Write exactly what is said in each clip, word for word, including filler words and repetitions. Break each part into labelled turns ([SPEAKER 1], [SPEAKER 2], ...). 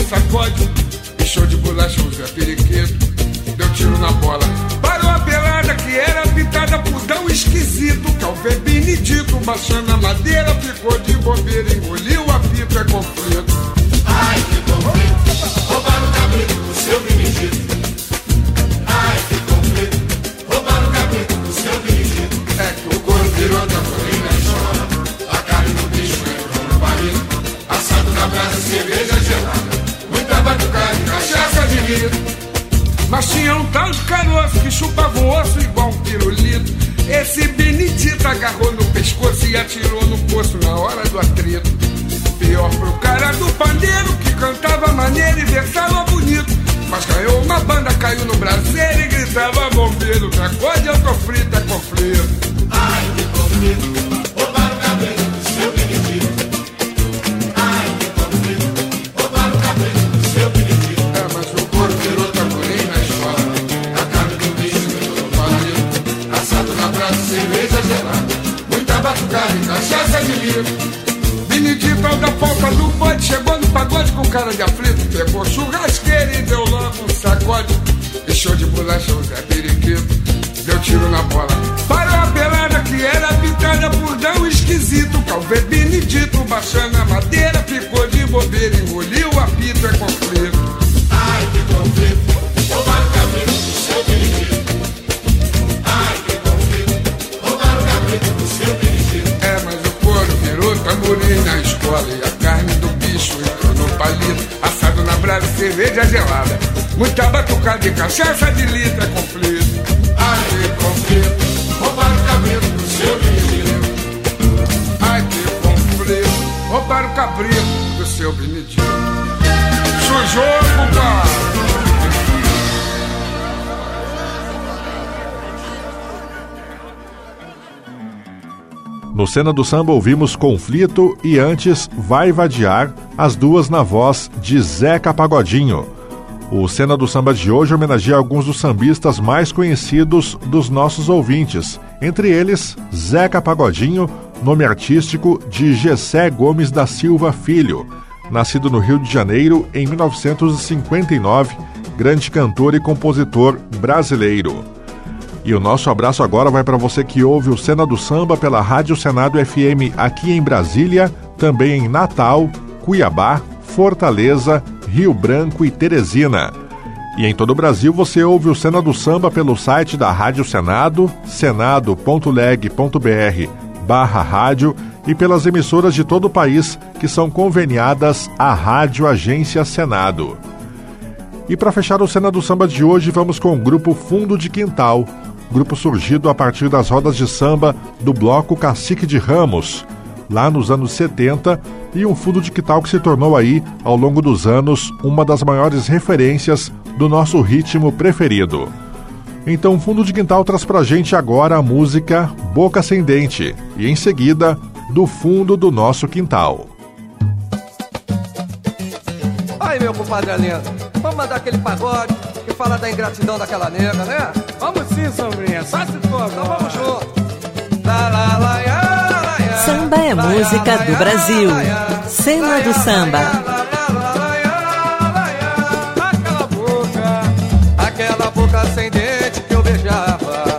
[SPEAKER 1] sacode. E show de bolacha, o Zé Periquito deu tiro na bola. Parou a pelada que era pintada por tão esquisito. Calvé Benedito baixando a madeira, ficou de bobeira, engoliu a fita, é conflito.
[SPEAKER 2] Ai, que conflito, roubaram o cabrito do seu Benedito. Ai, que conflito, roubaram o cabrito do seu Benedito.
[SPEAKER 1] É que o couro virou tamborim na escola, a carne do bicho entrou no barril, assado na brasa, cerveja gelada, muita batucada e cachaça de litro. Mas tinha um tal de caroço que chupava um osso igual um pirulito. Esse Benedito agarrou no pescoço e atirou no poço na hora do atrito. Pior pro cara do pandeiro que cantava maneiro e versava bonito. Mas ganhou uma banda, caiu no braseiro e gritava bombeiro. Sacode, eu tô frito, é conflito.
[SPEAKER 2] Ai, que conflito, roubaram o cabrito do seu Benedito. Ai, que conflito, roubaram o cabrito do seu Benedito.
[SPEAKER 1] É, mas o couro virou tamborim na escola, a carne do bicho entrou no barril, assado na brasa, cerveja gelada, muita batucada e cachaça de litro. Benedito ao da polpa do bode, chegou no pagode com cara de aflito, pegou churrasqueira e deu logo um sacode. E show de bolacha, o Zé Periquito deu tiro na bola. Parou a pelada que era pintada por tão esquisito. Calvé Benedito baixando a madeira, ficou de bobeira, engoliu a fita, é conflito.
[SPEAKER 2] Ai, que conflito, roubaram o cabrito do seu Benedito. Ai, que conflito, roubaram o cabrito do seu Benedito.
[SPEAKER 1] É, mas o couro virou tamborim na escola e a carne do bicho entrou no palito, assado na brasa, cerveja gelada, muita batucada e cachaça de litro, é conflito.
[SPEAKER 2] Ai, que conflito, roubaram o cabrito do seu Benedito.
[SPEAKER 1] Ai, que conflito, roubaram o cabrito do seu Benedito. Chujoco, pá!
[SPEAKER 3] No Cena do Samba ouvimos Conflito e antes Vai Vadiar, as duas na voz de Zeca Pagodinho. O Cena do Samba de hoje homenageia alguns dos sambistas mais conhecidos dos nossos ouvintes, entre eles Zeca Pagodinho, nome artístico de Gessé Gomes da Silva Filho, nascido no Rio de Janeiro em mil novecentos e cinquenta e nove, grande cantor e compositor brasileiro. E o nosso abraço agora vai para você que ouve o Cena do Samba pela Rádio Senado F M aqui em Brasília, também em Natal, Cuiabá, Fortaleza, Rio Branco e Teresina. E em todo o Brasil você ouve o Cena do Samba pelo site da Rádio Senado, senado ponto leg ponto br barra rádio e pelas emissoras de todo o país que são conveniadas à Rádio Agência Senado. E para fechar o Cena do Samba de hoje, vamos com o grupo Fundo de Quintal, grupo surgido a partir das rodas de samba do bloco Cacique de Ramos, lá nos anos setenta, e um fundo de quintal que se tornou aí, ao longo dos anos, uma das maiores referências do nosso ritmo preferido. Então, Fundo de Quintal traz pra gente agora a música Boca Sem Dente, e em seguida, Do Fundo do Nosso Quintal.
[SPEAKER 4] Aí, meu compadre Alindo, vamos mandar aquele pagode que fala da ingratidão daquela nega, né?
[SPEAKER 5] Vamos sim, sombrinha, só se for.
[SPEAKER 4] Então vamos junto. Lá, lá, lá, lá, lá, lá,
[SPEAKER 6] Samba é música do Brasil. Cena do Samba.
[SPEAKER 4] Aquela boca, aquela boca sem dente que eu beijava,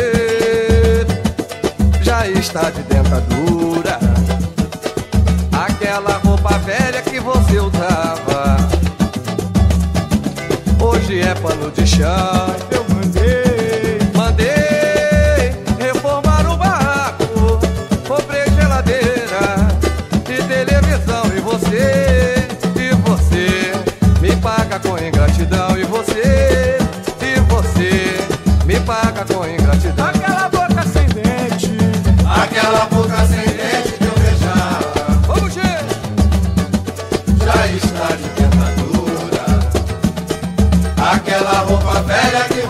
[SPEAKER 4] já está de dentadura. Aquela roupa velha que você usava, hoje é pano de chão.
[SPEAKER 5] Eu mandei,
[SPEAKER 4] mandei reformar o barraco, comprei geladeira e televisão. E você, e você me paga com ingratidão. E você, e você me paga com ingratidão.
[SPEAKER 5] aquela boca sem dente,
[SPEAKER 2] Aquela boca sem dente que eu beijava,
[SPEAKER 4] Vamos, gente!
[SPEAKER 2] já está de dentadura. Aquela roupa velha que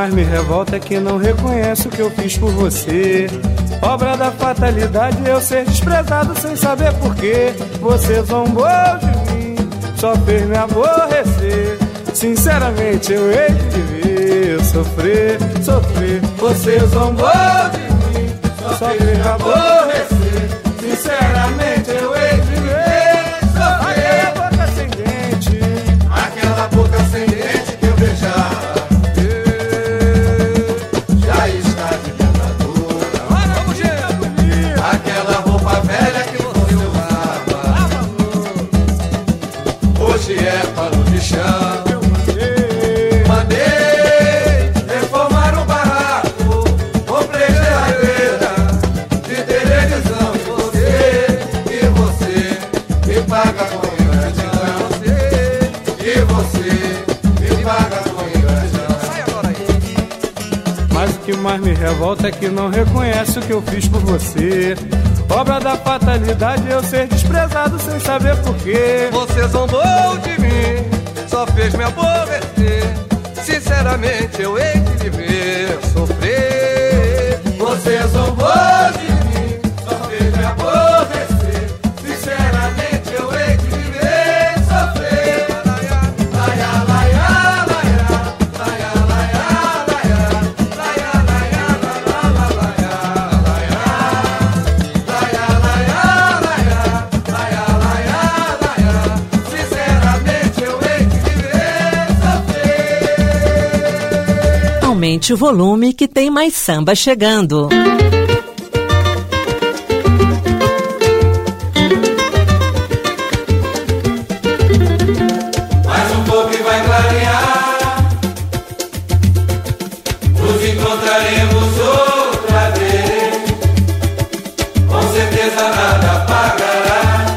[SPEAKER 5] mais me revolta é que não reconhece o que eu fiz por você. Obra da fatalidade eu ser desprezado sem saber porquê. Você zombou de mim, só fez me aborrecer. Sinceramente eu hei de ver sofrer, sofrer. Você zombou de mim, só fez me aborrecer. Sinceramente eu hei de ver sofrer. Aquela boca sem dente,
[SPEAKER 7] Aquela boca sem dente que eu beijava já está de dentadura. Aquela roupa velha que você usava hoje é pano de chão. Mandei reformar o barraco, comprei geladeira de televisão. E você, e você me paga com ingratidão. E você me paga com ingratidão.
[SPEAKER 4] Sai agora aí.
[SPEAKER 5] mas o que mais me revolta é que não reconhece o que eu fiz por você. Obra da fatalidade eu ser desprezado sem saber porquê.
[SPEAKER 4] Você zombou de mim, só fez me aborrecer. Sinceramente eu hei de ver sofrer.
[SPEAKER 7] Você zombou de mim, só fez me aborrecer. Sinceramente eu hei de viver sofrer. Laia, laia, laia, laia, laia, laia, laia, laia, laia, laia, laia, laia, laia. Sinceramente eu hei de viver sofrer.
[SPEAKER 6] Aumente o volume que tem mais samba chegando.
[SPEAKER 7] Mais um pouco e vai clarear. Nos encontraremos outra vez. Com certeza nada apagará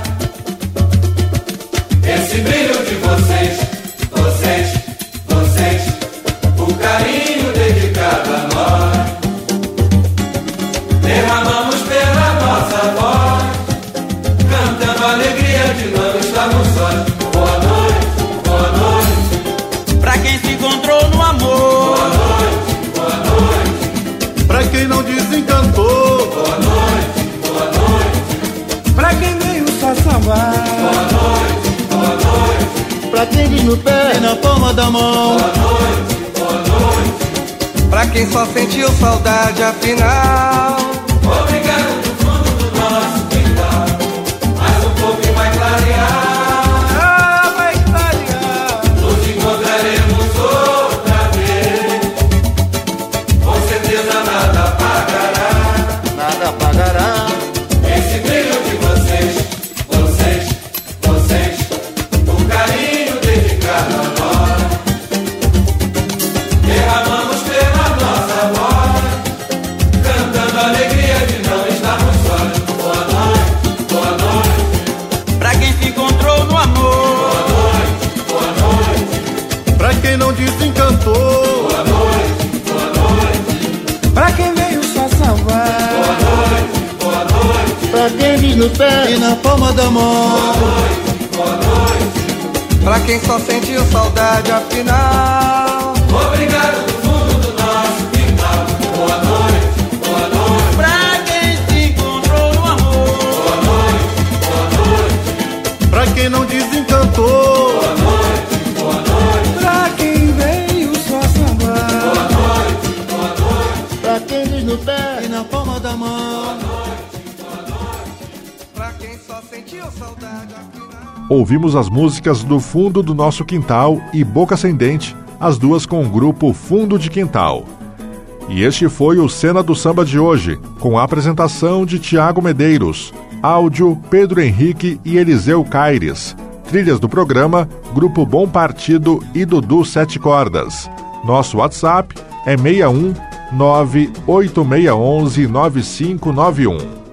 [SPEAKER 7] esse brilho de vocês, vocês, vocês. O carinho dedicado a nós. Derramamos pela nossa voz, cantando a alegria de não estarmos sós. Boa noite, boa noite.
[SPEAKER 8] Pra quem se encontrou no amor,
[SPEAKER 7] Boa noite, boa noite.
[SPEAKER 9] Pra quem não desencantou,
[SPEAKER 7] Boa noite, boa noite.
[SPEAKER 5] Pra quem veio só sambar,
[SPEAKER 7] Boa noite, boa noite.
[SPEAKER 9] pra quem diz no pé e na palma da mão.
[SPEAKER 7] Boa noite, boa noite.
[SPEAKER 4] Pra quem só sentiu saudade afinal.
[SPEAKER 7] Obrigado do fundo do nosso quintal. Mais um pouco e vai clarear.
[SPEAKER 5] ah, vai clarear.
[SPEAKER 7] Nos encontraremos outra vez. Com certeza nada apagará
[SPEAKER 9] Nada apagará
[SPEAKER 7] esse brilho de vocês, vocês, vocês. O carinho dedicado a nós. Derramamos pela nossa voz, cantando a alegria de não estarmos sós. Boa noite, boa noite.
[SPEAKER 8] pra quem se encontrou no amor,
[SPEAKER 7] Boa noite, boa noite.
[SPEAKER 9] pra quem não desencantou.
[SPEAKER 7] Boa noite, boa noite.
[SPEAKER 5] Pra quem veio só sambar,
[SPEAKER 7] Boa noite, boa noite.
[SPEAKER 9] Pra quem diz no pé e na palma da mão.
[SPEAKER 7] Boa noite, boa noite.
[SPEAKER 4] Pra quem só sentiu saudade afinal.
[SPEAKER 7] Obrigado do fundo do nosso quintal. Boa noite, boa noite.
[SPEAKER 8] pra quem se encontrou no amor,
[SPEAKER 7] Boa noite, boa noite.
[SPEAKER 9] Pra quem não desencantou.
[SPEAKER 7] Boa noite, boa noite.
[SPEAKER 5] pra quem veio só sambar.
[SPEAKER 7] Boa noite, boa noite.
[SPEAKER 9] Pra quem diz no pé e na palma da mão.
[SPEAKER 4] Pra quem só sentiu saudade afinal.
[SPEAKER 3] Ouvimos as músicas do Fundo do Nosso Quintal e Boca Sem Dente, as duas com o grupo Fundo de Quintal. E este foi o Cena do Samba de hoje, com a apresentação de Tiago Medeiros, áudio Pedro Henrique e Eliseu Caires, trilhas do programa Grupo Bom Partido e Dudu Sete Cordas. Nosso WhatsApp é seis um nove oito seis um um nove cinco nove um.